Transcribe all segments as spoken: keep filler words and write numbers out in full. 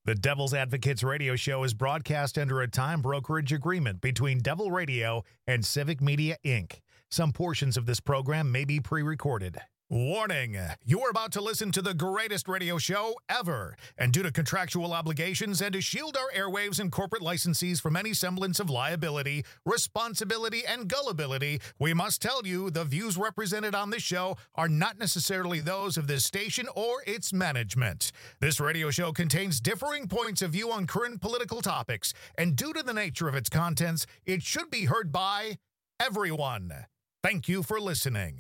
The Devil's Advocates radio show is broadcast under a time brokerage agreement between Devil Radio and Civic Media, Incorporated. Some portions of this program may be pre-recorded. Warning, you are about to listen to the greatest radio show ever. And due to contractual obligations and to shield our airwaves and corporate licensees from any semblance of liability, responsibility, and gullibility, we must tell you the views represented on this show are not necessarily those of this station or its management. This radio show contains differing points of view on current political topics, and due to the nature of its contents, it should be heard by everyone. Thank you for listening.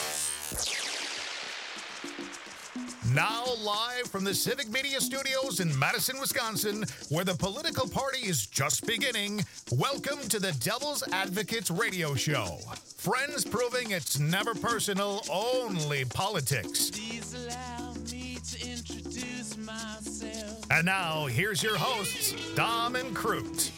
Now live from the Civic Media Studios in Madison, Wisconsin, where the political party is just beginning, welcome to the Devil's Advocates radio show. Friends proving it's never personal, only politics. Please allow me to introduce myself. And now, here's your hosts, Dom and Crute.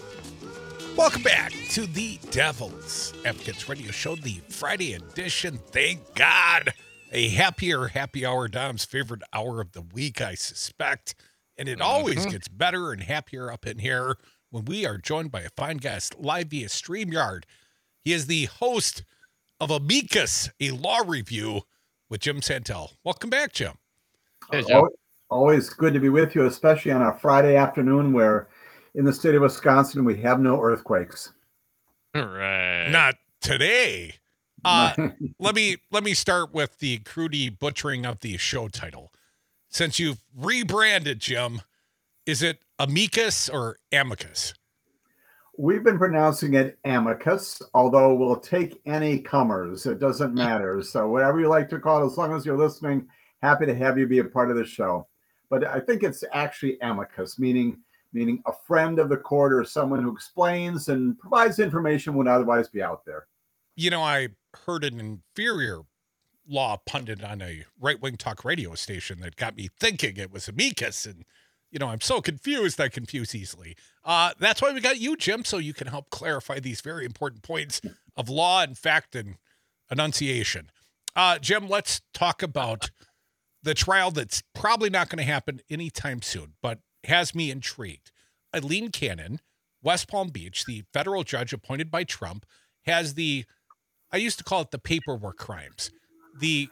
Welcome back to the Devil's Advocates radio show, the Friday edition. Thank God. A happier happy hour, Dom's favorite hour of the week, I suspect. And it always mm-hmm. gets better and happier up in here when we are joined by a fine guest live via StreamYard. He is the host of Amicus, a law review with Jim Santel. Welcome back, Jim. Hey, Jim. Always good to be with you, especially on a Friday afternoon where in the state of Wisconsin we have no earthquakes. All right. Not today. Uh, let me let me start with the crudy butchering of the show title. Since you've rebranded, Jim, is it Amicus or Amicus? We've been pronouncing it Amicus, although we'll take any comers. It doesn't matter. So whatever you like to call it, as long as you're listening, happy to have you be a part of the show. But I think it's actually Amicus, meaning meaning a friend of the court or someone who explains and provides information would otherwise be out there. You know, I heard an inferior law pundit on a right-wing talk radio station that got me thinking it was Amicus, and, you know, I'm so confused, I confuse easily. Uh, that's why we got you, Jim, so you can help clarify these very important points of law and fact and enunciation. Uh, Jim, let's talk about the trial that's probably not going to happen anytime soon, but has me intrigued. Aileen Cannon, West Palm Beach, the federal judge appointed by Trump, has the I used to call it the paperwork crimes. The,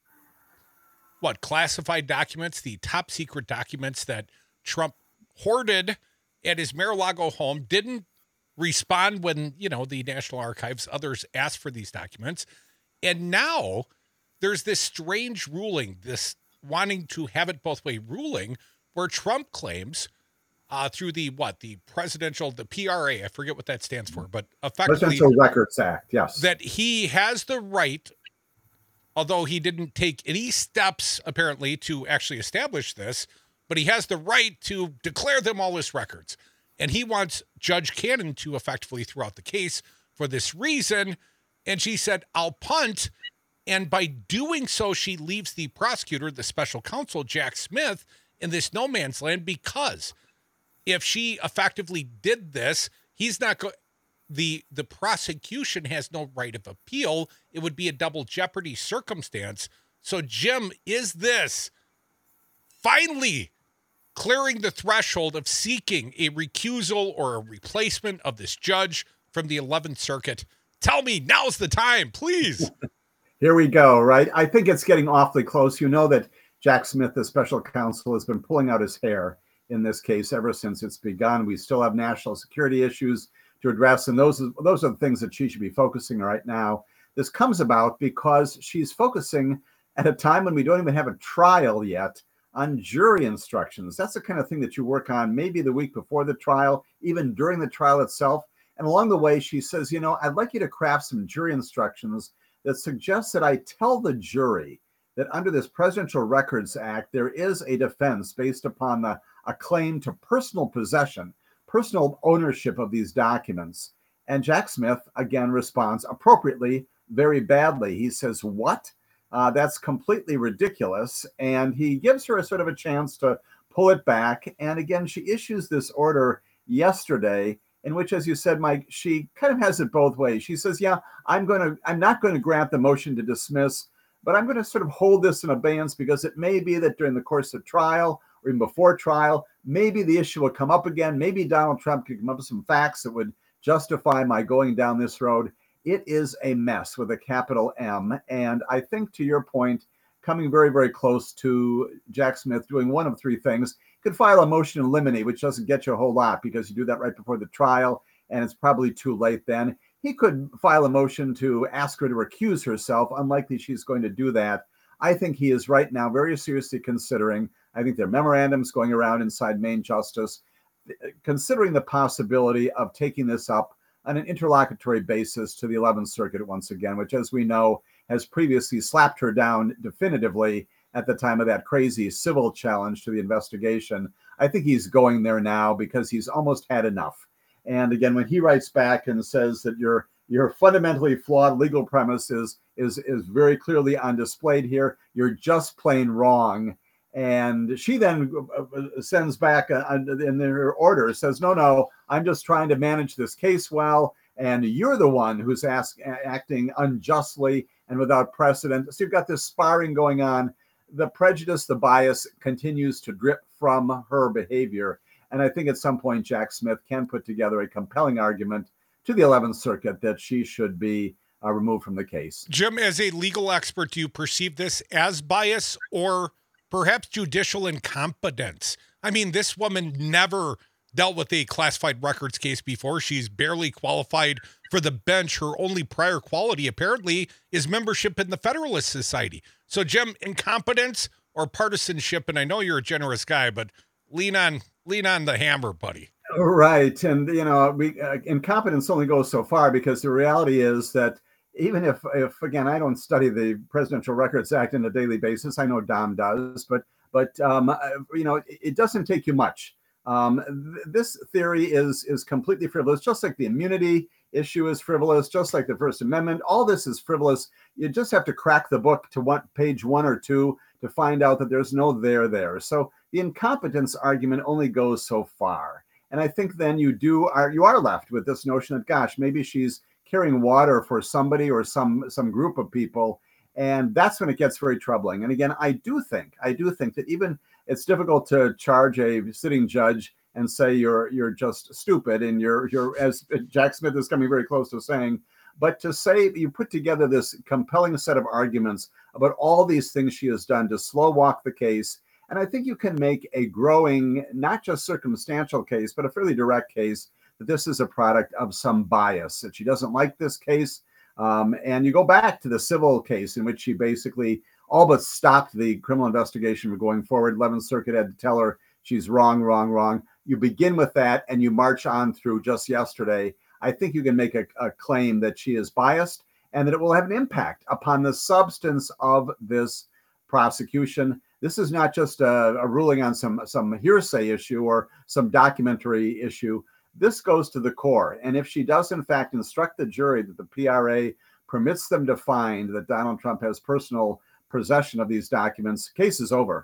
what, classified documents, the top secret documents that Trump hoarded at his Mar-a-Lago home, didn't respond when, you know, the National Archives, others asked for these documents. And now there's this strange ruling, this wanting to have it both way ruling, where Trump claims Uh, through the, what, the presidential, the P R A, I forget what that stands for, but effectively... Presidential Records Act, yes. That he has the right, although he didn't take any steps, apparently, to actually establish this, but he has the right to declare them all as records. And he wants Judge Cannon to effectively throw out the case for this reason, and she said, I'll punt, and by doing so, she leaves the prosecutor, the special counsel, Jack Smith, in this no man's land because... if she effectively did this, he's not going. The the prosecution has no right of appeal. It would be a double jeopardy circumstance. So, Jim, is this finally clearing the threshold of seeking a recusal or a replacement of this judge from the eleventh Circuit? Tell me, now's the time, please. Here we go, right? I think it's getting awfully close. You know that Jack Smith, the special counsel, has been pulling out his hair in this case ever since it's begun. We still have national security issues to address, and those, those are the things that she should be focusing right now. This comes about because she's focusing at a time when we don't even have a trial yet on jury instructions. That's the kind of thing that you work on maybe the week before the trial, even during the trial itself. And along the way, she says, you know, I'd like you to craft some jury instructions that suggest that I tell the jury that under this Presidential Records Act, there is a defense based upon the a claim to personal possession, personal ownership of these documents. And Jack Smith, again, responds appropriately, very badly. He says, what? Uh, that's completely ridiculous. And he gives her a sort of a chance to pull it back. And again, she issues this order yesterday in which, as you said, Mike, she kind of has it both ways. She says, yeah, I'm going to, I'm not going to grant the motion to dismiss, but I'm going to sort of hold this in abeyance because it may be that during the course of trial, or or even before trial, maybe the issue will come up again. Maybe Donald Trump could come up with some facts that would justify my going down this road. It is a mess with a capital M. And I think, to your point, coming very, very close to Jack Smith doing one of three things. Could file a motion in limine, which doesn't get you a whole lot because you do that right before the trial, and it's probably too late then. He could file a motion to ask her to recuse herself. Unlikely she's going to do that. I think he is right now very seriously considering, I think there are memorandums going around inside Maine Justice, considering the possibility of taking this up on an interlocutory basis to the eleventh Circuit once again, which, as we know, has previously slapped her down definitively at the time of that crazy civil challenge to the investigation. I think he's going there now because he's almost had enough. And again, when he writes back and says that your your fundamentally flawed legal premise is, is, is very clearly on display here, you're just plain wrong. And she then sends back a, a, in her order, says, no, no, I'm just trying to manage this case well. And you're the one who's ask, acting unjustly and without precedent. So you've got this sparring going on. The prejudice, the bias continues to drip from her behavior. And I think at some point, Jack Smith can put together a compelling argument to the eleventh Circuit that she should be uh, removed from the case. Jim, as a legal expert, do you perceive this as bias or perhaps judicial incompetence? I mean, this woman never dealt with a classified records case before. She's barely qualified for the bench. Her only prior quality, apparently, is membership in the Federalist Society. So, Jim, incompetence or partisanship? And I know you're a generous guy, but lean on lean on the hammer, buddy. Right. And, you know, we, uh, incompetence only goes so far, because the reality is that even if, if again, I don't study the Presidential Records Act on a daily basis, I know Dom does, but, but um, you know, it, it doesn't take you much. Um, th- this theory is, is completely frivolous, just like the immunity issue is frivolous, just like the First Amendment. All this is frivolous. You just have to crack the book to one, page one or two to find out that there's no there there. So the incompetence argument only goes so far. And I think then you do are you are left with this notion that, gosh, maybe she's carrying water for somebody or some some group of people. And that's when it gets very troubling. And again, I do think, I do think that even it's difficult to charge a sitting judge and say you're you're just stupid and you're you're as Jack Smith is coming very close to saying, but to say you put together this compelling set of arguments about all these things she has done to slow walk the case. And I think you can make a growing, not just circumstantial case, but a fairly direct case that this is a product of some bias, that she doesn't like this case. Um, and you go back to the civil case in which she basically all but stopped the criminal investigation from going forward. eleventh Circuit had to tell her she's wrong, wrong, wrong. You begin with that and you march on through just yesterday. I think you can make a, a claim that she is biased and that it will have an impact upon the substance of this prosecution. This is not just a, a ruling on some, some hearsay issue or some documentary issue. This goes to the core. And if she does, in fact, instruct the jury that the P R A permits them to find that Donald Trump has personal possession of these documents, case is over.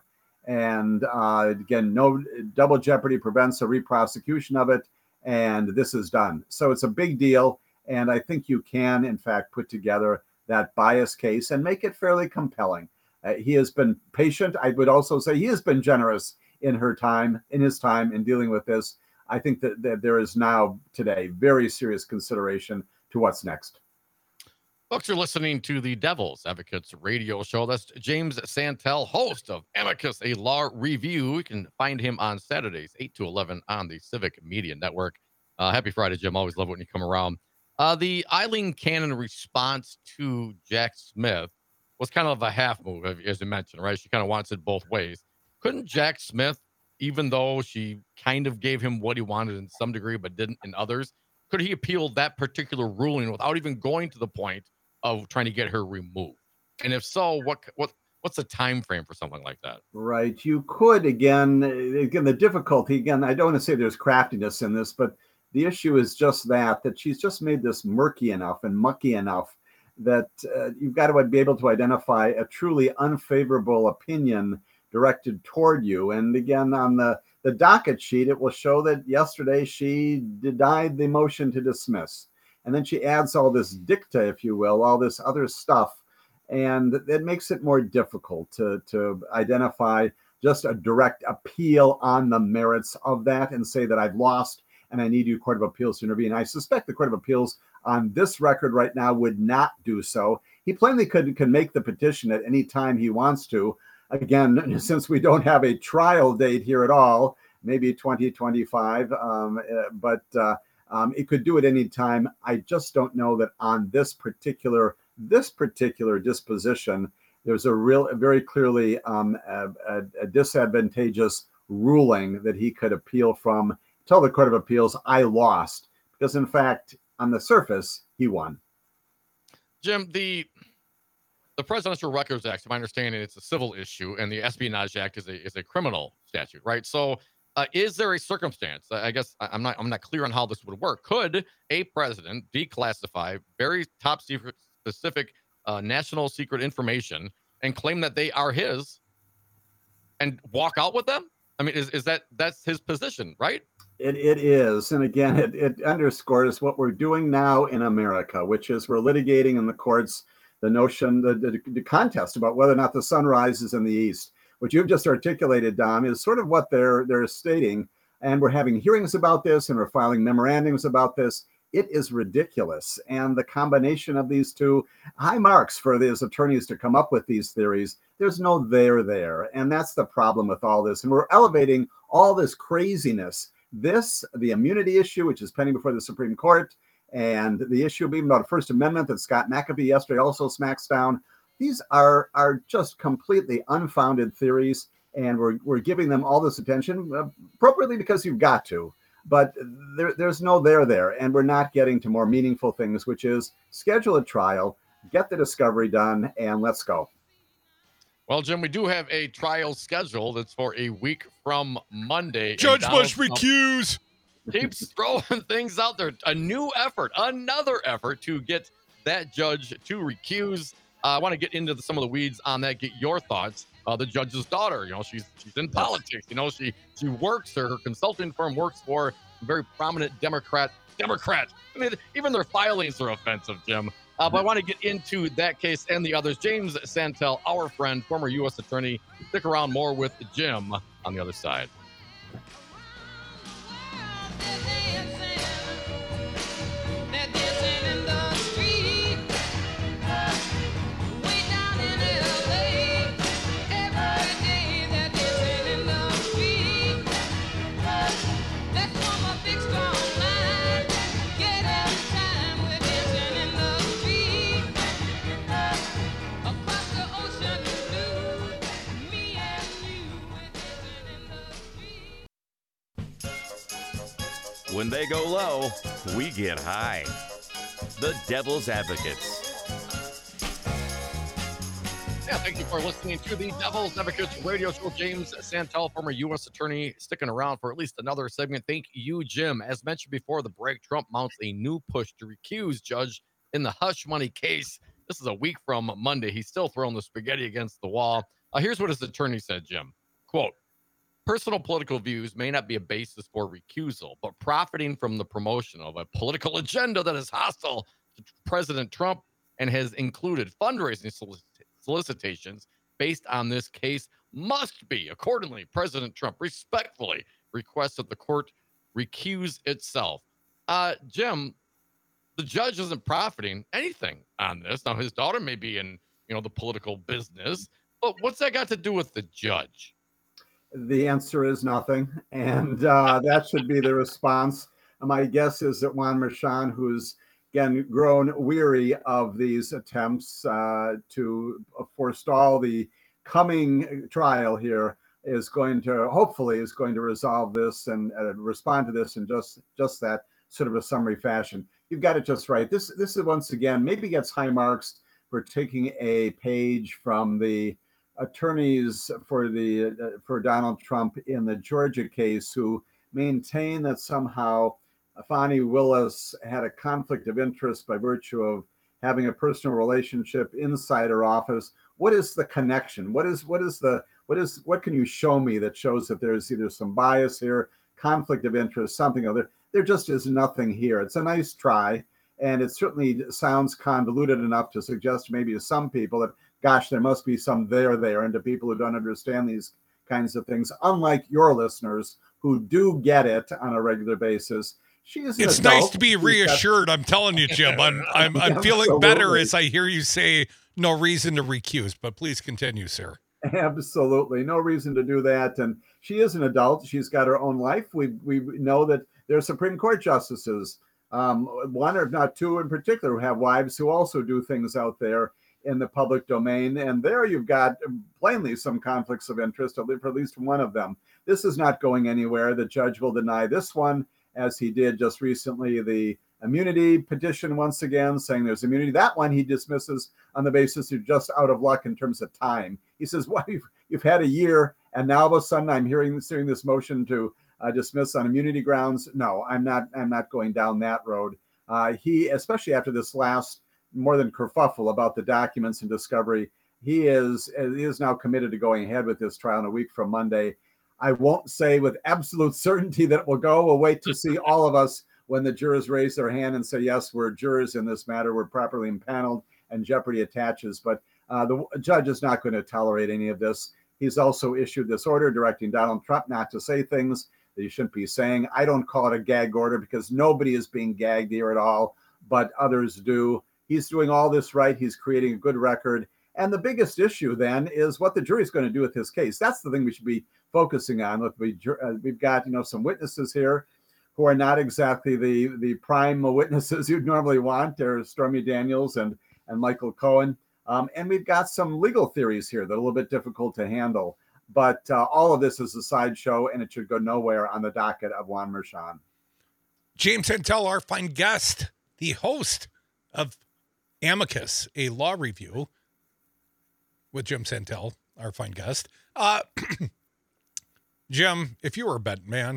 And uh, again, no double jeopardy prevents a reprosecution of it. And this is done. So it's a big deal. And I think you can, in fact, put together that bias case and make it fairly compelling. Uh, he has been patient. I would also say he has been generous in her time, in his time in dealing with this. I think that, that there is now today very serious consideration to what's next. Folks, you're listening to the Devil's Advocates radio show. That's James Santel, host of Amicus, a law review. You can find him on Saturdays, eight to eleven on the Civic Media Network. Uh, happy Friday, Jim. Always love it when you come around. Uh, the Eileen Cannon response to Jack Smith was kind of a half move, as you mentioned, right? She kind of wants it both ways. Couldn't Jack Smith, even though she kind of gave him what he wanted in some degree, but didn't in others, could he appeal that particular ruling without even going to the point of trying to get her removed? And if so, what what what's the time frame for something like that? Right. You could, again, again, the difficulty, again, I don't want to say there's craftiness in this, but the issue is just that, that she's just made this murky enough and mucky enough that uh, you've got to be able to identify a truly unfavorable opinion directed toward you. And again, on the, the docket sheet, it will show that yesterday she denied the motion to dismiss. And then she adds all this dicta, if you will, all this other stuff. And it makes it more difficult to, to identify just a direct appeal on the merits of that and say that I've lost and I need you, Court of Appeals, to intervene. I suspect the Court of Appeals on this record right now would not do so. He plainly could can make the petition at any time he wants to. Again, since we don't have a trial date here at all, maybe twenty twenty-five, um, uh, but uh, um, it could do it any time. I just don't know that on this particular this particular disposition, there's a real, very clearly um, a, a, a disadvantageous ruling that he could appeal from. Tell the Court of Appeals I lost, because in fact, on the surface, he won. Jim, the the Presidential Records Act, to my understanding, it's a civil issue, and the Espionage Act is a is a criminal statute, right? So, uh, is there a circumstance? I guess I'm not I'm not clear on how this would work. Could a president declassify very top secret, specific uh, national secret information and claim that they are his, and walk out with them? I mean, is is that that's his position, right? It it is, and again, it, it underscores what we're doing now in America, which is we're litigating in the courts the notion, the, the, the contest about whether or not the sun rises in the east. What you've just articulated, Dom, is sort of what they're they're stating, and we're having hearings about this, and we're filing memorandums about this. It is ridiculous, and the combination of these two, high marks for these attorneys to come up with these theories. There's no there there, and that's the problem with all this. And we're elevating all this craziness. This, the immunity issue, which is pending before the Supreme Court, and the issue being about a First Amendment that Scott McAfee yesterday also smacks down. These are are just completely unfounded theories, and we're we're giving them all this attention uh, appropriately because you've got to. But there, there's no there there, and we're not getting to more meaningful things, which is schedule a trial, get the discovery done, and let's go. Well, Jim, we do have a trial scheduled. It's for a week from Monday. Judge must recuse. Keeps throwing things out there. A new effort, another effort to get that judge to recuse. Uh, I want to get into the, some of the weeds on that. Get your thoughts. Uh, the judge's daughter, you know, she's she's in politics. You know, she she works. Her, her consulting firm works for a very prominent Democrat. Democrat. I mean, even their filings are offensive, Jim. Uh, but I want to get into that case and the others. James Santel, our friend, former U S attorney. Stick around, more with Jim on the other side. When they go low, we get high. The Devil's Advocates. Yeah, thank you for listening to the Devil's Advocates radio show. James Santel, former U S attorney, sticking around for at least another segment. Thank you, Jim. As mentioned before the break, Trump mounts a new push to recuse judge in the hush money case. This is a week from Monday. He's still throwing the spaghetti against the wall. Uh, here's what his attorney said, Jim. Quote, personal political views may not be a basis for recusal, but profiting from the promotion of a political agenda that is hostile to President Trump and has included fundraising solic- solicitations based on this case must be. Accordingly, President Trump respectfully requests that the court recuse itself. Uh, Jim, the judge isn't profiting anything on this. Now, his daughter may be in, you know, the political business, but what's that got to do with the judge? The answer is nothing, and uh, that should be the response. My guess is that Juan Merchan, who's again grown weary of these attempts uh, to forestall the coming trial here, is going to hopefully is going to resolve this and uh, respond to this in just just that sort of a summary fashion. You've got it just right. This this is once again maybe gets high marks for taking a page from the attorneys for the uh, for Donald Trump in the Georgia case, who maintain that somehow Fani Willis had a conflict of interest by virtue of having a personal relationship inside her office. What is the connection? What is what is the what is what can you show me that shows that there's either some bias here, conflict of interest, something other? There just is nothing here. It's a nice try, and it certainly sounds convoluted enough to suggest maybe to some people that, gosh, there must be some there there, and to people who don't understand these kinds of things, unlike your listeners who do get it on a regular basis. She is an It's adult. nice to be She's got- reassured. I'm telling you, Jim. I'm I'm I'm feeling better Absolutely. as I hear you say no reason to recuse. But please continue, sir. Absolutely. No reason to do that. And she is an adult. She's got her own life. We we know that there are Supreme Court justices, um, one or not two in particular, who have wives who also do things out there in the public domain. And there you've got plainly some conflicts of interest, for at least one of them. This is not going anywhere. The judge will deny this one, as he did just recently the immunity petition once again, saying there's immunity. That one he dismisses on the basis you're just out of luck in terms of time. He says, well, you've, you've had a year, and now all of a sudden I'm hearing, hearing this motion to uh, dismiss on immunity grounds. No, I'm not I'm not going down that road. Uh, he, especially after this last more than kerfuffle about the documents and discovery, he is, he is now committed to going ahead with this trial in a week from Monday. I won't say with absolute certainty that it will go. We'll wait to see all of us when the jurors raise their hand and say, yes, we're jurors in this matter, we're properly impaneled, and jeopardy attaches. But uh, the judge is not going to tolerate any of this. He's also issued this order directing Donald Trump not to say things that he shouldn't be saying. I don't call it a gag order because nobody is being gagged here at all, but others do. He's doing all this right. He's creating a good record. And the biggest issue then is what the jury is going to do with his case. That's the thing we should be focusing on. Look, we, uh, we've got, you know, some witnesses here who are not exactly the, the prime witnesses you'd normally want. There's Stormy Daniels and, and Michael Cohen. Um, and we've got some legal theories here that are a little bit difficult to handle. But uh, all of this is a sideshow, and it should go nowhere on the docket of Juan Merchan. James Santel, our fine guest, the host of Amicus, a law review with Jim Santel, our fine guest. Uh, Jim, if you were a betting man,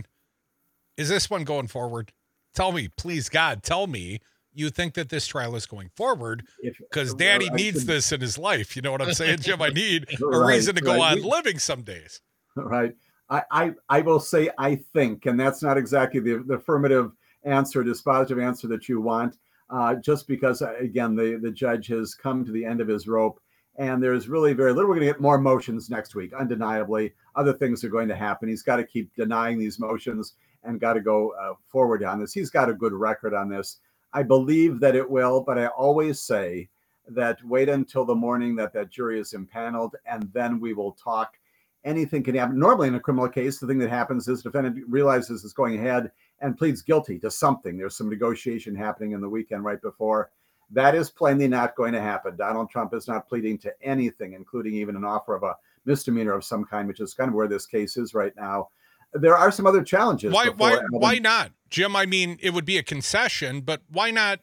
is this one going forward? Tell me, please, God, tell me you think that this trial is going forward, because Daddy needs should... this in his life. You know what I'm saying, Jim? I need a right, reason to go right. on we... living some days. Right. I, I, I will say I think, and that's not exactly the, the affirmative answer, dispositive answer that you want, uh, just because, again, the, the judge has come to the end of his rope. And there's really very little. We're going to get more motions next week, undeniably. Other things are going to happen. He's got to keep denying these motions and got to go uh, forward on this. He's got a good record on this. I believe that it will, but I always say that wait until the morning that that jury is impaneled, and then we will talk. Anything can happen. Normally in a criminal case, the thing that happens is the defendant realizes it's going ahead and pleads guilty to something. There's some negotiation happening in the weekend right before. That is plainly not going to happen. Donald Trump is not pleading to anything, including even an offer of a misdemeanor of some kind, which is kind of where this case is right now. There are some other challenges. Why? Why? Why not, Jim? I mean, it would be a concession, but why not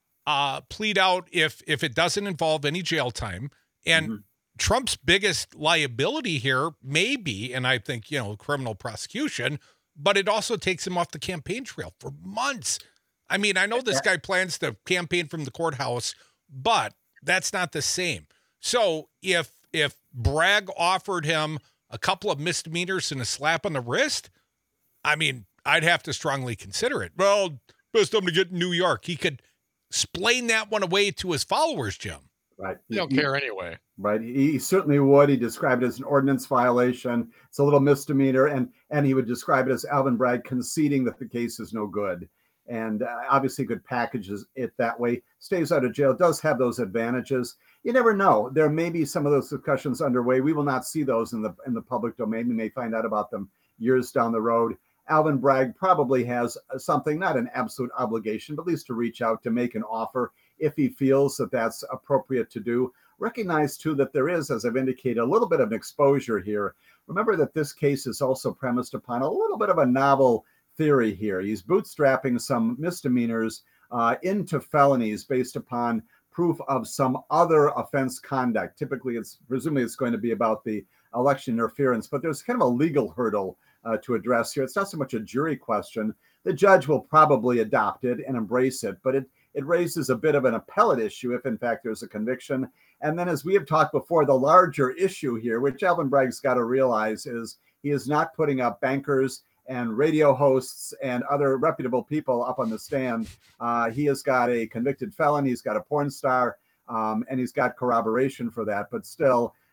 uh, plead out if if it doesn't involve any jail time? And mm-hmm. Trump's biggest liability here may be, and I think you know, criminal prosecution, but it also takes him off the campaign trail for months. I mean, I know this guy plans to campaign from the courthouse, but that's not the same. So if if Bragg offered him a couple of misdemeanors and a slap on the wrist, I mean, I'd have to strongly consider it. Well, best time to get in New York. He could explain that one away to his followers, Jim. Right. You don't he, care anyway. Right. He certainly would. He described it as an ordinance violation. It's a little misdemeanor. And, and he would describe it as Alvin Bragg conceding that the case is no good. And uh, obviously could package it that way. Stays out of jail, does have those advantages. You never know. There may be some of those discussions underway. We will not see those in the in the public domain. We may find out about them years down the road. Alvin Bragg probably has something, not an absolute obligation, but at least to reach out to make an offer if he feels that that's appropriate to do. Recognize, too, that there is, as I've indicated, a little bit of an exposure here. Remember that this case is also premised upon a little bit of a novel theory here. He's bootstrapping some misdemeanors uh, into felonies based upon proof of some other offense conduct. Typically, it's presumably it's going to be about the election interference, but there's kind of a legal hurdle uh, to address here. It's not so much a jury question. The judge will probably adopt it and embrace it, but it it raises a bit of an appellate issue if, in fact, there's a conviction. And then, as we have talked before, the larger issue here, which Alvin Bragg's got to realize, is he is not putting up bankers and radio hosts and other reputable people up on the stand. Uh, he has got a convicted felon. He's got a porn star, um, and he's got corroboration for that. But still,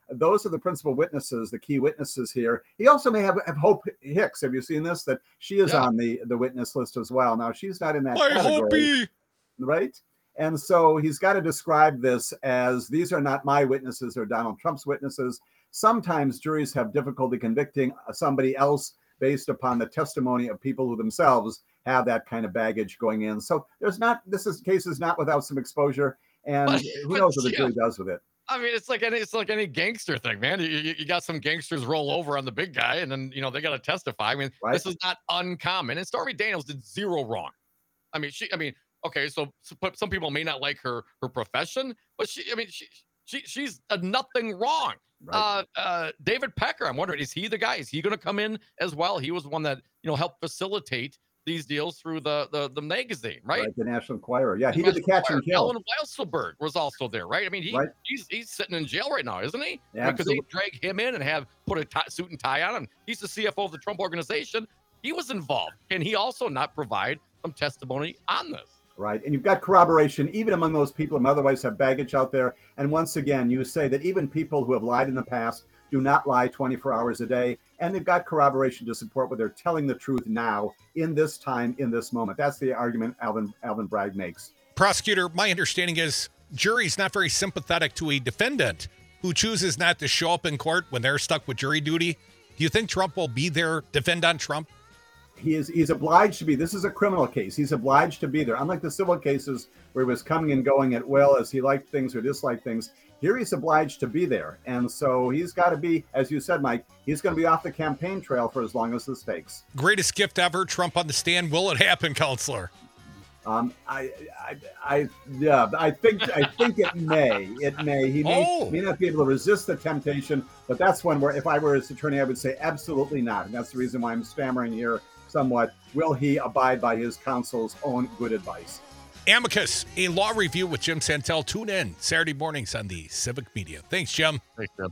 those are the principal witnesses, the key witnesses here. He also may have, have Hope Hicks. Have you seen this? That she is yeah. on the, the witness list as well. Now, she's not in that My category, Hope. right? And so he's got to describe this as, these are not my witnesses or Donald Trump's witnesses. Sometimes juries have difficulty convicting somebody else based upon the testimony of people who themselves have that kind of baggage going in. So there's not, this is, case is not without some exposure, and but, who but, knows what the yeah. jury does with it. I mean, it's like any, it's like any gangster thing, man. You, you, you got some gangsters roll over on the big guy, and then, you know, they got to testify. I mean, right. This is not uncommon. And Stormy Daniels did zero wrong. I mean, she, I mean, okay, so, so some people may not like her, her profession, but she, I mean, she, she, she's done nothing wrong. Right. Uh, uh, David Pecker, I'm wondering, is he the guy? Is he going to come in as well? He was the one that, you know, helped facilitate these deals through the the, the magazine, right? right? The National Enquirer. Yeah, he did the catch and kill. Alan Weisselberg was also there, right? I mean, he right. he's he's sitting in jail right now, isn't he? Yeah, because they drag him in and have put a tie, suit and tie on him. He's the C F O of the Trump Organization. He was involved. Can he also not provide some testimony on this? Right. And you've got corroboration, even among those people who otherwise have baggage out there. And once again, you say that even people who have lied in the past do not lie twenty-four hours a day. And they've got corroboration to support what they're telling the truth now, in this time, in this moment. That's the argument Alvin, Alvin Bragg makes. Prosecutor, my understanding is jury's not very sympathetic to a defendant who chooses not to show up in court when they're stuck with jury duty. Do you think Trump will be there, defend on Trump? He is he's obliged to be. This is a criminal case. He's obliged to be there. Unlike the civil cases where he was coming and going at will as he liked things or disliked things, here he's obliged to be there. And so he's got to be, as you said, Mike, he's going to be off the campaign trail for as long as this takes. Greatest gift ever, Trump on the stand. Will it happen, Counselor? Um, I, I, I, yeah, I think, I think it may. It may. He may, oh. may not be able to resist the temptation, but that's one where, if I were his attorney, I would say absolutely not. And that's the reason why I'm stammering here somewhat. Will he abide by his counsel's own good advice? Amicus, a law review with Jim Santel. Tune in Saturday mornings on the Civic Media. Thanks, Jim. Thanks, Jim.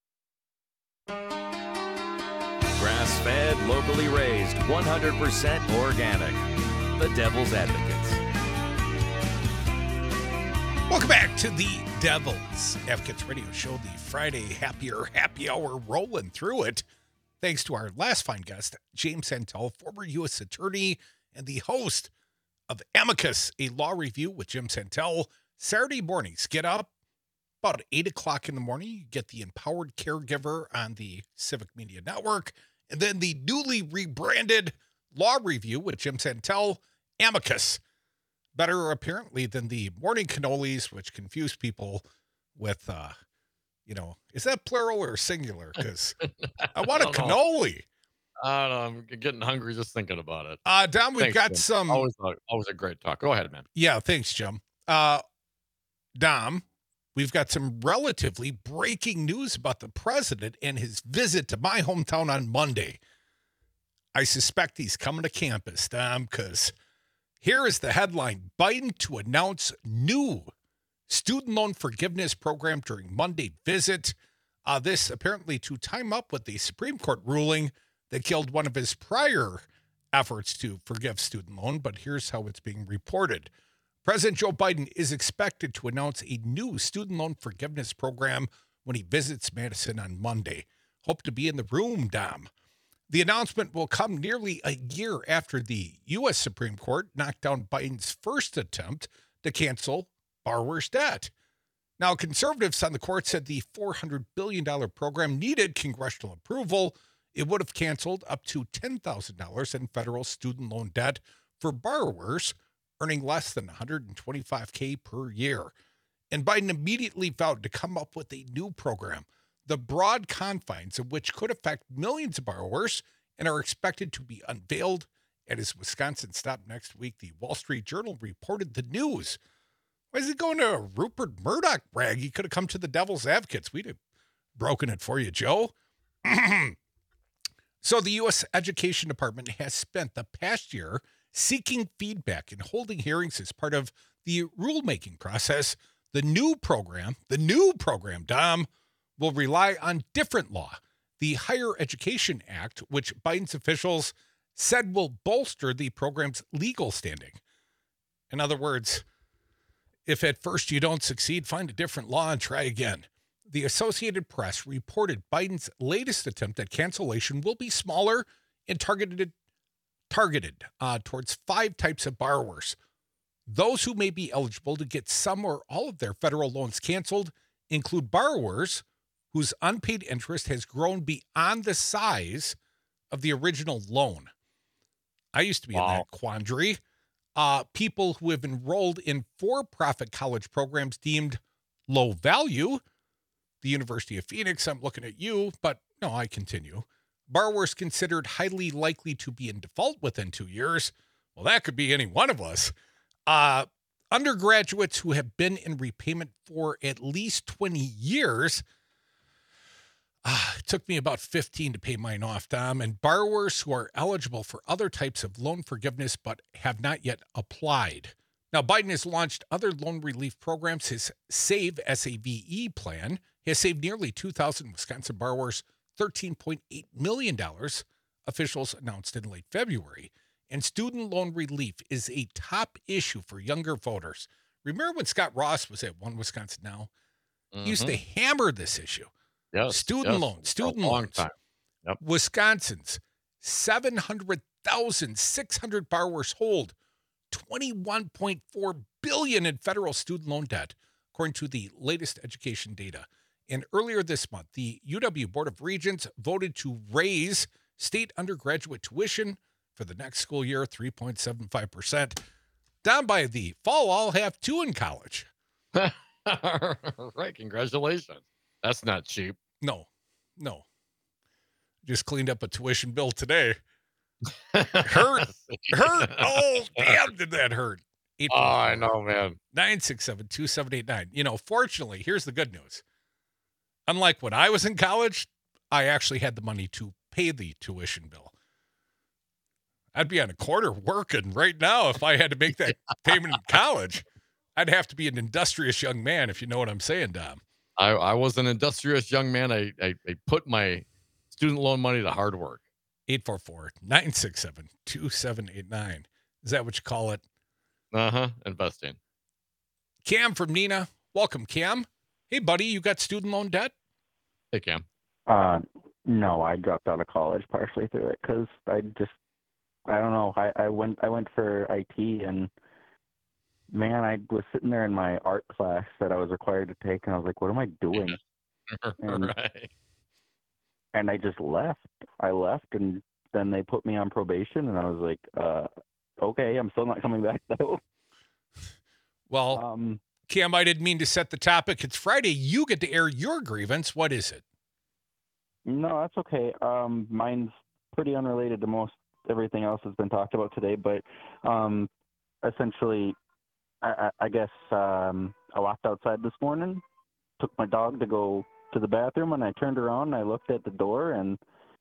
Grass-fed, locally raised, one hundred percent organic. The Devil's Advocates. Welcome back to the Devil's Advocates Radio Show, the Friday happier happy hour, rolling through it. Thanks to our last fine guest, James Santel, former U S attorney and the host of Amicus, a law review with Jim Santel. Saturday mornings, get up about eight o'clock in the morning. You get the Empowered Caregiver on the Civic Media Network, and then the newly rebranded law review with Jim Santel, Amicus. Better apparently than the morning cannolis, which confuse people with, uh, you know, is that plural or singular? Because I want a cannoli. I don't know. I'm getting hungry just thinking about it. Uh, Dom, we've thanks, got Jim. some. Always, always a great talk. Go ahead, man. Yeah, thanks, Jim. Uh, Dom, we've got some relatively breaking news about the president and his visit to my hometown on Monday. I suspect he's coming to campus, Dom, because here is the headline: Biden to announce new student loan forgiveness program during Monday visit. Uh, this apparently to time up with the Supreme Court ruling that killed one of his prior efforts to forgive student loan. But here's how it's being reported. President Joe Biden is expected to announce a new student loan forgiveness program when he visits Madison on Monday. Hope to be in the room, Dom. The announcement will come nearly a year after the U S Supreme Court knocked down Biden's first attempt to cancel borrowers' debt. Now, conservatives on the court said the four hundred billion dollars program needed congressional approval. It would have canceled up to ten thousand dollars in federal student loan debt for borrowers earning less than one hundred twenty-five thousand dollars per year. And Biden immediately vowed to come up with a new program, the broad confines of which could affect millions of borrowers and are expected to be unveiled at his Wisconsin stop next week. The Wall Street Journal reported the news. Why is he going to a Rupert Murdoch brag? He could have come to the Devil's Advocates. We'd have broken it for you, Joe. So the U S Education Department has spent the past year seeking feedback and holding hearings as part of the rulemaking process. The new program, the new program, Dom, will rely on different law, the Higher Education Act, which Biden's officials said will bolster the program's legal standing. In other words, if at first you don't succeed, find a different law and try again. the Associated Press reported Biden's latest attempt at cancellation will be smaller and targeted targeted uh, towards five types of borrowers. Those who may be eligible to get some or all of their federal loans canceled include borrowers whose unpaid interest has grown beyond the size of the original loan. I used to be Wow. in that quandary. Uh, people who have enrolled in for-profit college programs deemed low value. The University of Phoenix, I'm looking at you, but no, I continue. Borrowers considered highly likely to be in default within two years. Well, that could be any one of us. Uh, undergraduates who have been in repayment for at least twenty years. Uh, it took me about fifteen to pay mine off, Tom. And borrowers who are eligible for other types of loan forgiveness but have not yet applied. Now, Biden has launched other loan relief programs. His SAVE, S A V E plan has saved nearly two thousand Wisconsin borrowers thirteen point eight million dollars, officials announced in late February. And student loan relief is a top issue for younger voters. Remember when Scott Ross was at One Wisconsin Now? He used to hammer this issue. Yes, Student yes, loans, student for a long loans. time. Yep. Wisconsin's seven hundred thousand six hundred borrowers hold twenty-one point four billion dollars in federal student loan debt, according to the latest education data. And earlier this month, the U W Board of Regents voted to raise state undergraduate tuition for the next school year, three point seven five percent. Down by the fall, I'll have two in college. Right. Congratulations. That's not cheap. No, no. Just cleaned up a tuition bill today. Hurt. Hurt. Oh, damn, did that hurt. Oh, I know, man. nine six seven, two seven eight nine. You know, fortunately, here's the good news. Unlike when I was in college, I actually had the money to pay the tuition bill. I'd be on a corner working right now if I had to make that payment in college. I'd have to be an industrious young man, if you know what I'm saying, Dom. I, I was an industrious young man. I, I, I put my student loan money to hard work. eight four four, nine six seven, two seven eight nine. Is that what you call it? Uh-huh. Investing. Cam from Nina. Welcome, Cam. Hey, buddy, you got student loan debt? Hey, Cam. Uh, no, I dropped out of college partially through it because I just, I don't know. I, I went, I went for I T, and man, I was sitting there in my art class that I was required to take, and I was like, what am I doing? And, Right. and I just left. I left, and then they put me on probation, and I was like, uh, okay, I'm still not coming back though. Well, Um, Cam, I didn't mean to set the topic. It's Friday. You get to air your grievance. What is it? No, that's okay. Um, mine's pretty unrelated to most everything else that's been talked about today, but um, essentially, I, I, I guess um, I walked outside this morning, took my dog to go to the bathroom, and I turned around and I looked at the door and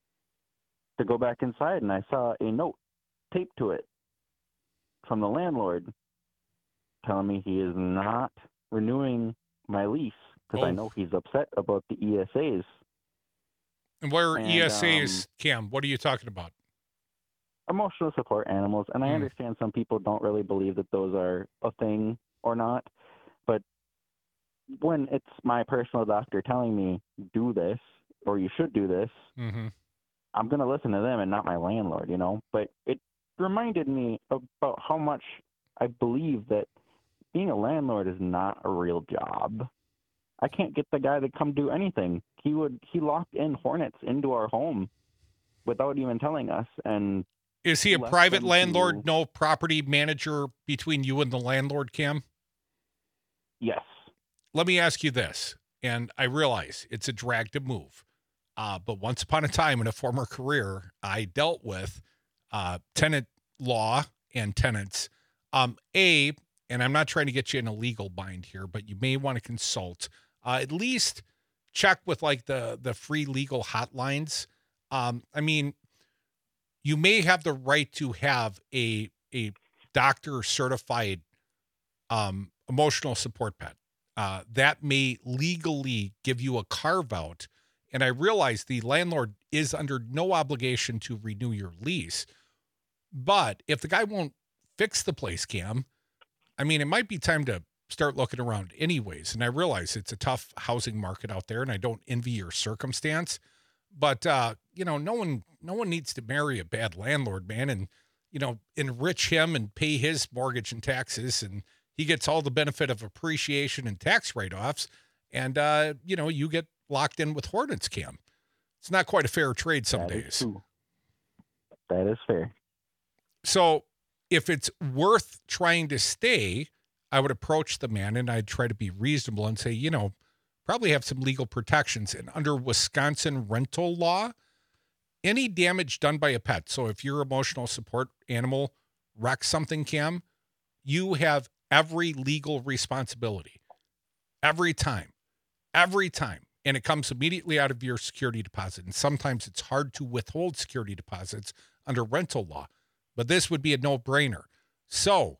to go back inside, and I saw a note taped to it from the landlord telling me he is not renewing my lease because Oh. I know he's upset about the E S As. And where And, E S A is, um, Cam, what are you talking about? Emotional support animals, and I Mm. understand some people don't really believe that those are a thing or not, but when it's my personal doctor telling me do this or you should do this, Mm-hmm. I'm going to listen to them and not my landlord, you know. But it reminded me about how much I believe that being a landlord is not a real job. I can't get the guy to come do anything. He would he locked in hornets into our home without even telling us, and Is he a left private them landlord, to- no property manager between you and the landlord, Cam? yes. Let me ask you this, and I realize it's a drag to move, uh, but once upon a time in a former career, I dealt with uh, tenant law and tenants. Um, a, and I'm not trying to get you in a legal bind here, but you may want to consult. Uh, at least check with like the the free legal hotlines. Um, I mean, you may have the right to have a a doctor certified um, emotional support pet. Uh, that may legally give you a carve out. And I realize the landlord is under no obligation to renew your lease. But if the guy won't fix the place, Cam, I mean, it might be time to start looking around anyways. And I realize it's a tough housing market out there, and I don't envy your circumstance. But, uh, you know, no one no one needs to marry a bad landlord, man, and, you know, enrich him and pay his mortgage and taxes, and he gets all the benefit of appreciation and tax write-offs, and, uh, you know, you get locked in with Hornets, Cam. It's not quite a fair trade some That is days. true. That is fair. So if it's worth trying to stay, I would approach the man and I'd try to be reasonable and say, you know, probably have some legal protections. And under Wisconsin rental law, any damage done by a pet, so if your emotional support animal wrecks something, Cam, you have every legal responsibility. Every time. Every time. And it comes immediately out of your security deposit. And sometimes it's hard to withhold security deposits under rental law. But this would be a no-brainer. So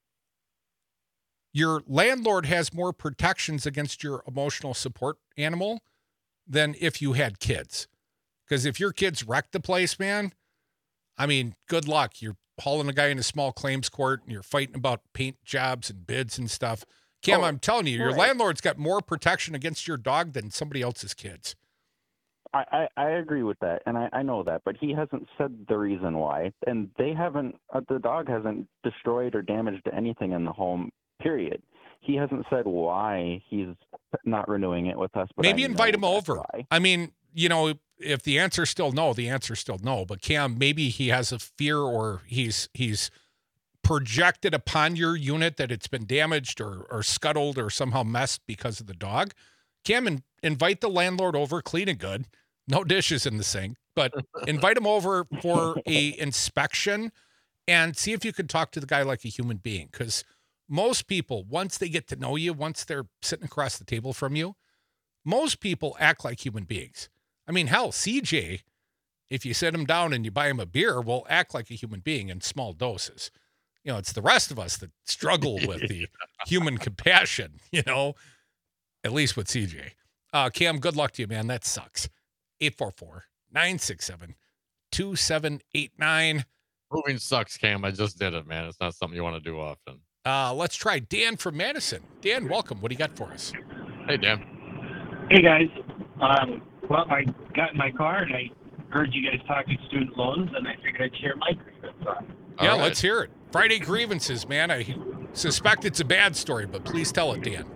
your landlord has more protections against your emotional support animal than if you had kids. Because if your kids wreck the place, man, I mean, good luck. You're hauling a guy into small claims court and you're fighting about paint jobs and bids and stuff. Cam, Oh, I'm telling you, your right. landlord's got more protection against your dog than somebody else's kids. I, I, I agree with that, and I, I know that, but he hasn't said the reason why, and they haven't. Uh, the dog hasn't destroyed or damaged anything in the home. Period. He hasn't said why he's not renewing it with us. But Maybe I invite him know that's over. why. I mean, you know, if the answer's still no, the answer's still no. But Cam, maybe he has a fear, or he's he's projected upon your unit that it's been damaged or or scuttled or somehow messed because of the dog. Cam, in, invite the landlord over, clean and good. No dishes in the sink, but invite him over for a inspection and see if you can talk to the guy like a human being. Because most people, once they get to know you, once they're sitting across the table from you, most people act like human beings. I mean, hell, C J, if you sit him down and you buy him a beer, will act like a human being in small doses. You know, it's the rest of us that struggle with the human compassion, you know, at least with C J. Uh, Cam, good luck to you, man. That sucks. eight four four, nine six seven, two seven eight nine. Moving sucks, Cam. I just did it, man. It's not something you want to do often. Uh, let's try Dan from Madison. Dan, welcome. What do you got for us? Hey, Dan. Hey guys, um, well, I got in my car and I heard you guys talking student loans, and I figured I'd share my grievance on it. Yeah, All right. let's hear it. Friday grievances, man. I suspect it's a bad story, but please tell it, Dan.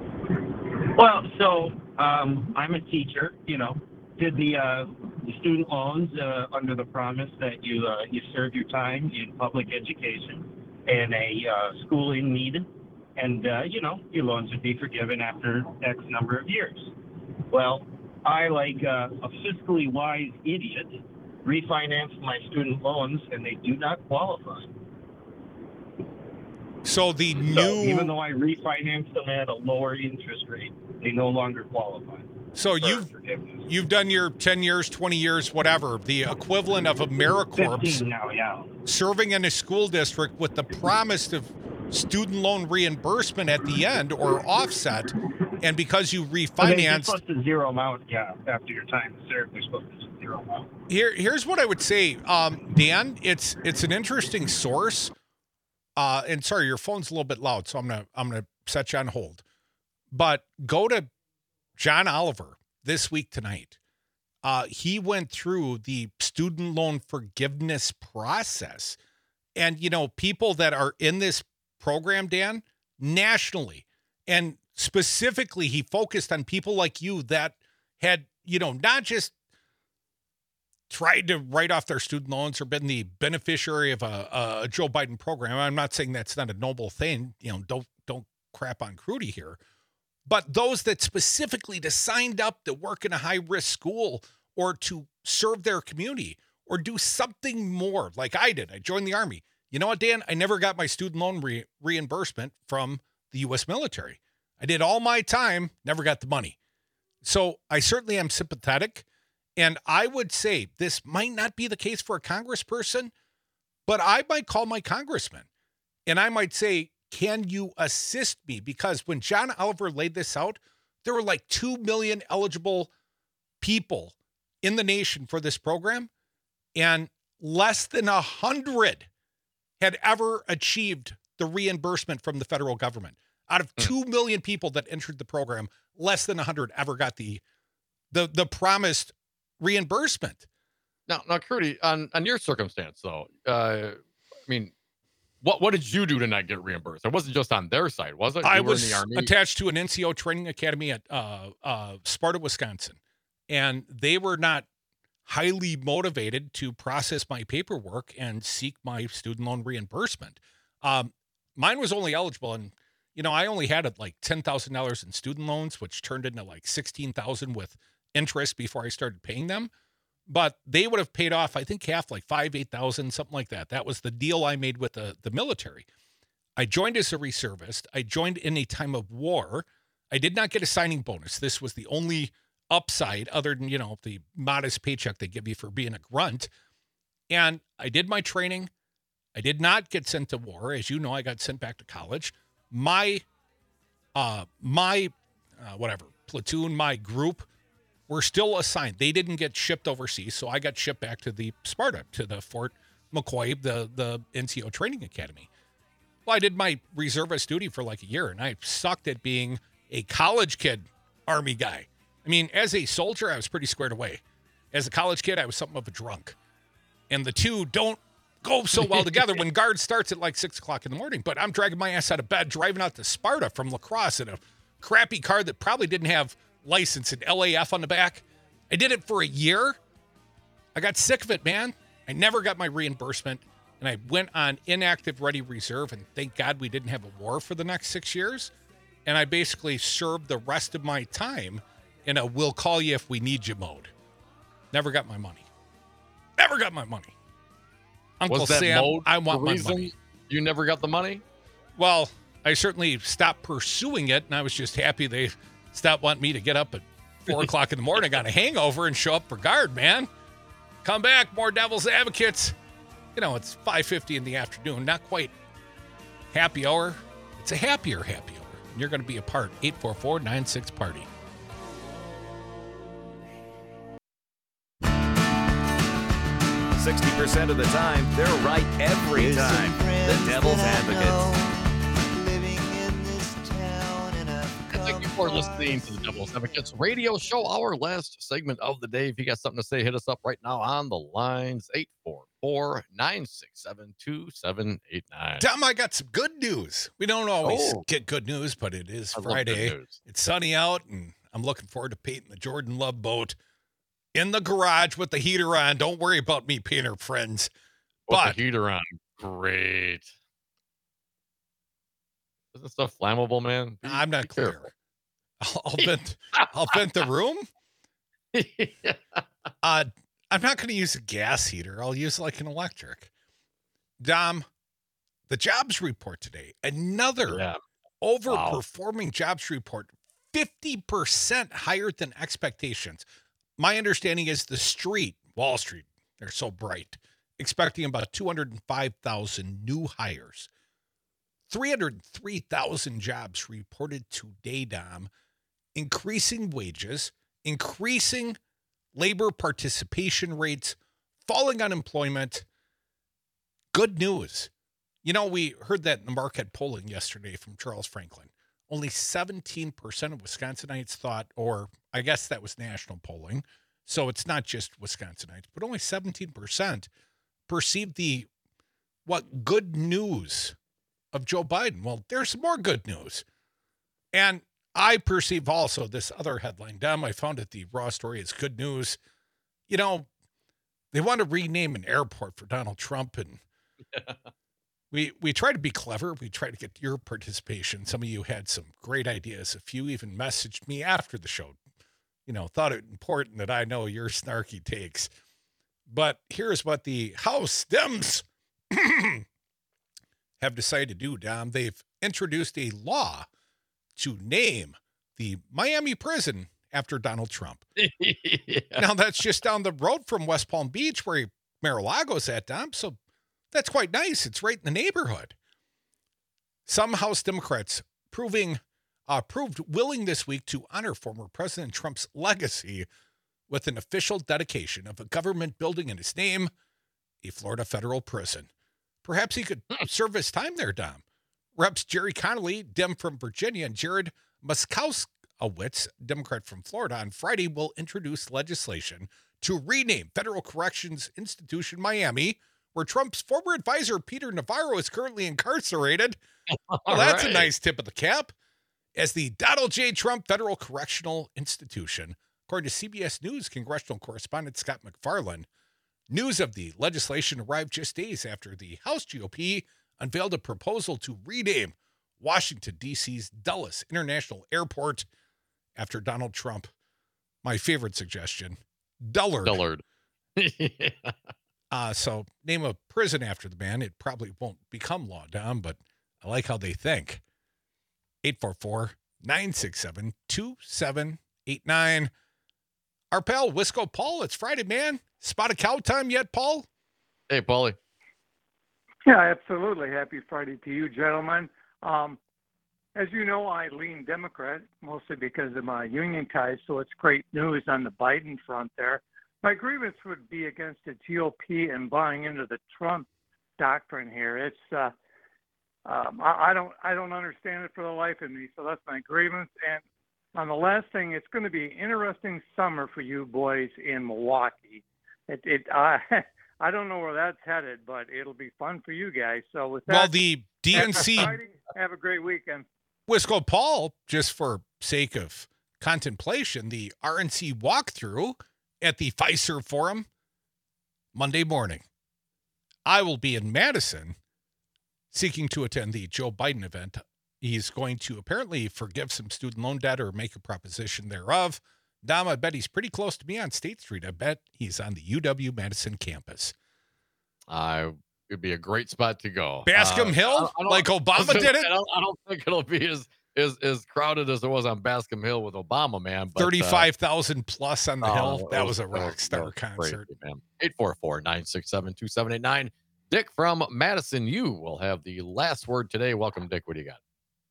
Well, so um, I'm a teacher, you know, did the, uh, the student loans uh, under the promise that you uh, you serve your time in public education and a uh, schooling need, and uh, you know, your loans would be forgiven after X number of years. Well, I, like uh, a fiscally wise idiot, refinanced my student loans, and they do not qualify. So the So new, even though I refinanced them at a lower interest rate, they no longer qualify. so for you've forgiveness. you've done your ten years, twenty years, whatever, the equivalent of AmeriCorps fifteen now, yeah. serving in a school district with the promise of student loan reimbursement at the end or offset, and because you So they're refinanced, supposed to zero them out, yeah, after your time served, they're supposed to just zero them out. here here's what I would say, um, Dan. It's it's an interesting source. Uh, and sorry, your phone's a little bit loud, so I'm gonna I'm gonna set you on hold. But go to John Oliver this week tonight. Uh, he went through the student loan forgiveness process, and you know, people that are in this program, Dan, nationally, and specifically, he focused on people like you that had, you know, not just tried to write off their student loans or been the beneficiary of a, a Joe Biden program. I'm not saying that's not a noble thing. You know, don't don't crap on Crudy here. But those that specifically to signed up to work in a high risk school or to serve their community or do something more like I did. I joined the Army. You know what, Dan? I never got my student loan re- reimbursement from the U S military. I did all my time, never got the money. So I certainly am sympathetic. And I would say this might not be the case for a congressperson, but I might call my congressman and I might say, can you assist me? Because when John Oliver laid this out, there were like two million eligible people in the nation for this program, and less than a hundred had ever achieved the reimbursement from the federal government. Out of two million people that entered the program, less than one hundred ever got the the the promised reimbursement. Now, now, Curdy, on on your circumstance, though, uh, I mean, what what did you do to not get reimbursed? It wasn't just on their side, was it? You I were in was the Army. attached to an N C O training academy at uh, uh, Sparta, Wisconsin, and they were not highly motivated to process my paperwork and seek my student loan reimbursement. Um, mine was only eligible, and you know, I only had like ten thousand dollars in student loans, which turned into like sixteen thousand dollars with interest before I started paying them. But they would have paid off, I think, half, like five, eight thousand, something like that. That was the deal I made with the, the military. I joined as a reservist. I joined in a time of war. I did not get a signing bonus. This was the only upside other than, you know, the modest paycheck they give you for being a grunt. And I did my training. I did not get sent to war. As you know, I got sent back to college. My, uh, my, uh, whatever, platoon, my group were still assigned. They didn't get shipped overseas, so I got shipped back to the Sparta, to the Fort McCoy, the, the N C O training academy. Well, I did my reservist duty for like a year, and I sucked at being a college kid Army guy. I mean, as a soldier, I was pretty squared away. As a college kid, I was something of a drunk. And the two don't go so well together when guard starts at like six o'clock in the morning. But I'm dragging my ass out of bed, driving out to Sparta from La Crosse in a crappy car that probably didn't have license and L A F on the back. I did it for a year. I got sick of it, man. I never got my reimbursement, and I went on inactive ready reserve, and thank God we didn't have a war for the next six years. And I basically served the rest of my time in a we'll call you if we need you mode. Never got my money. Never got my money. Uncle Was that Sam, mode I want the my reason money. You never got the money? Well, I certainly stopped pursuing it, and I was just happy they stopped wanting me to get up at four o'clock in the morning on a hangover and show up for guard, man. Come back, more Devil's Advocates. You know, it's five fifty in the afternoon, not quite happy hour. It's a happier happy hour. And you're going to be a part. eight four four, nine six, party. sixty percent of the time, they're right every time. The Devil's Advocates. Thank you for listening to the Devil's Advocates radio show, our last segment of the day. If you got something to say, hit us up right now on the lines, eight four four, nine six seven, two seven eight nine. Tom, I got some good news. We don't always Oh. get good news, but it is I love good Friday. news. It's sunny out, and I'm looking forward to painting the Jordan Love boat in the garage with the heater on. Don't worry about me, painter friends. With But the heater on. Great. Isn't stuff flammable, man? Be- I'm not be clear. careful. I'll, I'll vent. I'll vent the room. Uh, I'm not going to use a gas heater. I'll use like an electric. Dom, the jobs report today. Another Yeah. overperforming jobs report, fifty percent higher than expectations. My understanding is the street, Wall Street, they're so bright, expecting about two hundred five thousand new hires. three hundred three thousand jobs reported today, Dom. Increasing wages, increasing labor participation rates, falling unemployment. Good news. You know, we heard that in the Marquette polling yesterday from Charles Franklin. Only seventeen percent of Wisconsinites thought, or I guess that was national polling, so it's not just Wisconsinites, but only seventeen percent perceived the, what, good news of Joe Biden. Well, there's more good news. And I perceive also this other headline, Dom, I found it, the raw story is good news. You know, they want to rename an airport for Donald Trump, and we we try to be clever. We try to get your participation. Some of you had some great ideas. A few even messaged me after the show, you know, thought it important that I know your snarky takes. But here's what the House Dems have decided to do, Dom. They've introduced a law to name the Miami prison after Donald Trump. Yeah. Now, that's just down the road from West Palm Beach where Mar-a-Lago's at, Dom. So that's quite nice. It's right in the neighborhood. Some House Democrats proving uh, proved willing this week to honor former President Trump's legacy with an official dedication of a government building in his name, a Florida federal prison. Perhaps he could serve his time there, Dom. Reps Jerry Connolly, Dem from Virginia, and Jared Muskowitz, Democrat from Florida, on Friday will introduce legislation to rename Federal Corrections Institution Miami, where Trump's former advisor Peter Navarro is currently incarcerated. Well, that's right. A nice tip of the cap. As the Donald J. Trump Federal Correctional Institution, according to C B S News congressional correspondent Scott McFarland, news of the legislation arrived just days after the House G O P unveiled a proposal to rename Washington, D C's Dulles International Airport after Donald Trump. My favorite suggestion, Dullard. Dullard. uh, so name a prison after the man. It probably won't become law, Dom, but I like how they think. eight four four, nine six seven, two seven eight nine. Our pal, Wisco Paul, it's Friday, man. Spotted cow time yet, Paul? Hey, Paulie. Yeah, absolutely. Happy Friday to you, gentlemen. Um, as you know, I lean Democrat, mostly because of my union ties, so it's great news on the Biden front there. My grievance would be against the G O P and buying into the Trump doctrine here. It's uh, um, I, I don't I don't understand it for the life of me, so that's my grievance. And on the last thing, it's going to be an interesting summer for you boys in Milwaukee. It, it I I don't know where that's headed, but it'll be fun for you guys. So with that, well, the D N C Friday, have a great weekend. Wisco Paul, just for sake of contemplation, the R N C walkthrough at the Pfizer Forum Monday morning. I will be in Madison seeking to attend the Joe Biden event. He's going to apparently forgive some student loan debt or make a proposition thereof. Dom, I bet he's pretty close to me on State Street. I bet he's on the U W-Madison campus. Uh, it'd be a great spot to go. Bascom uh, Hill, I, I like Obama did it? I don't, I don't think it'll be as, as as crowded as it was on Bascom Hill with Obama, man. But, thirty-five thousand uh, plus on the uh, hill. That was, was a rock was, star concert. Crazy, man. eight four four, nine six seven, two seven eight nine. Dick from Madison, you will have the last word today. Welcome, Dick. What do you got?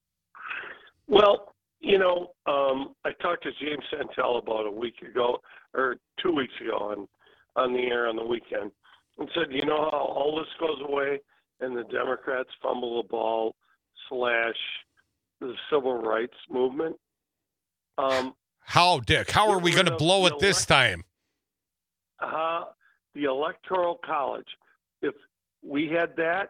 Well, you know, um, I talked to James Santel about a week ago or two weeks ago on, on the air on the weekend and said, you know how all this goes away and the Democrats fumble the ball slash the civil rights movement? Um, how, Dick? How are we going to blow it this time? Uh, the Electoral College. If we had that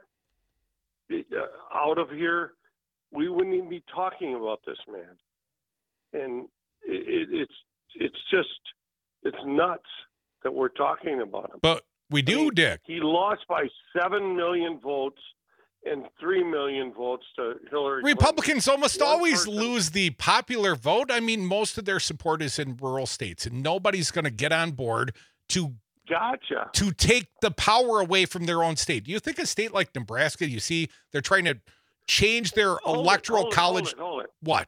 uh, out of here, we wouldn't even be talking about this man. And it, it, it's it's just, it's nuts that we're talking about him. But we do, I mean, Dick. He lost by seven million votes and three million votes to Hillary Clinton. Republicans almost One always person. lose the popular vote. I mean, most of their support is in rural states, and nobody's going to get on board to Gotcha. to take the power away from their own state. Do you think a state like Nebraska, you see, they're trying to change their hold electoral it, hold college? It, hold it, hold it. What?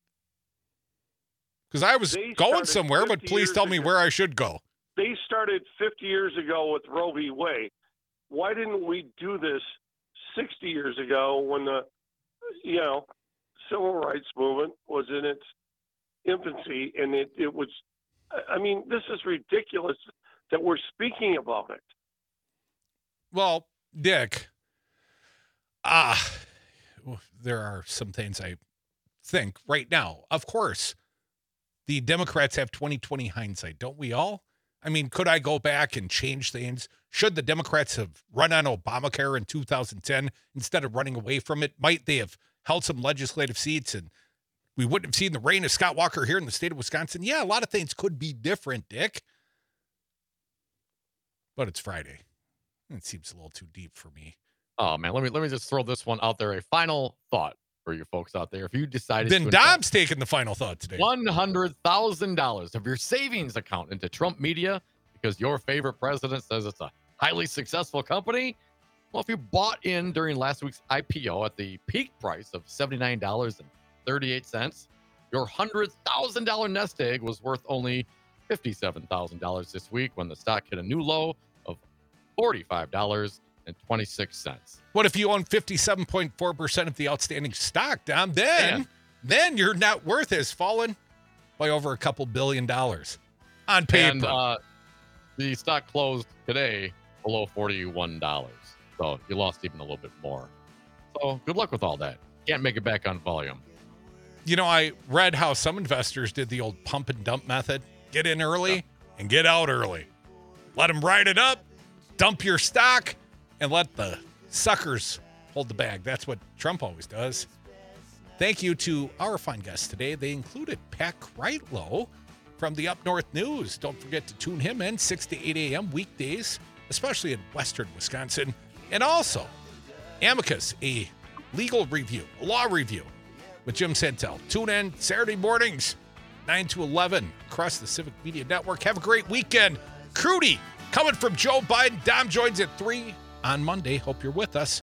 Because I was They going started somewhere, but fifty please years tell me ago. where I should go. They started fifty years ago with Roe v. Wade. Why didn't we do this sixty years ago when the, you know, civil rights movement was in its infancy? And it, it was, I mean, this is ridiculous that we're speaking about it. Well, Dick, ah, there are some things I think right now. Of course, the Democrats have twenty twenty hindsight, don't we all? I mean, could I go back and change things? Should the Democrats have run on Obamacare in two thousand ten instead of running away from it? Might they have held some legislative seats and we wouldn't have seen the reign of Scott Walker here in the state of Wisconsin? Yeah, a lot of things could be different, Dick. But it's Friday. It seems a little too deep for me. Oh man, let me let me just throw this one out there. A final thought for you folks out there. If you decided then to Dom's taking the final thought today. one hundred thousand dollars of your savings account into Trump Media because your favorite president says it's a highly successful company. Well, if you bought in during last week's I P O at the peak price of seventy-nine dollars and thirty-eight cents, your one hundred thousand dollars nest egg was worth only fifty-seven thousand dollars this week when the stock hit a new low of forty-five dollars and twenty-six cents. What if you own fifty-seven point four percent of the outstanding stock, Dom? Then, Yeah. then your net worth has fallen by over a couple billion dollars on paper. And uh, the stock closed today below forty-one dollars. So you lost even a little bit more. So good luck with all that. Can't make it back on volume. You know, I read how some investors did the old pump and dump method. Get in early yeah. and get out early. Let them ride it up, dump your stock, and let the suckers hold the bag. That's what Trump always does. Thank you to our fine guests today. They included Pat Kreitlow from the Up North News. Don't forget to tune him in six to eight a.m. weekdays, especially in western Wisconsin. And also, Amicus, a legal review, a law review with Jim Santel. Tune in Saturday mornings, nine to eleven, across the Civic Media Network. Have a great weekend. Crudy coming from Joe Biden. Dom joins at three on Monday. Hope you're with us.